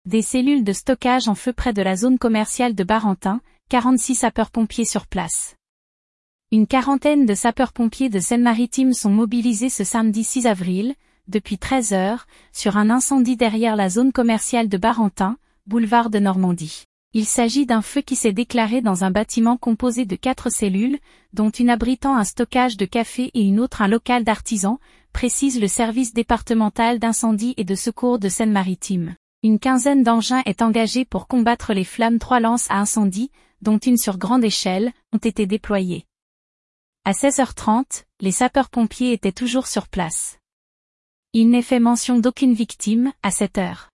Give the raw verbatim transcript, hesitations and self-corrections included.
Des cellules de stockage en feu près de la zone commerciale de Barentin, quarante-six sapeurs-pompiers sur place. Une quarantaine de sapeurs-pompiers de Seine-Maritime sont mobilisés ce samedi six avril, depuis treize heures, sur un incendie derrière la zone commerciale de Barentin, boulevard de Normandie. Il s'agit d'un feu qui s'est déclaré dans un bâtiment composé de quatre cellules, dont une abritant un stockage de café et une autre un local d'artisans, précise le service départemental d'incendie et de secours de Seine-Maritime. Une quinzaine d'engins est engagée pour combattre les flammes. Trois lances à incendie, dont une sur grande échelle, ont été déployées. À seize heures trente, les sapeurs-pompiers étaient toujours sur place. Il n'est fait mention d'aucune victime, à cette heure.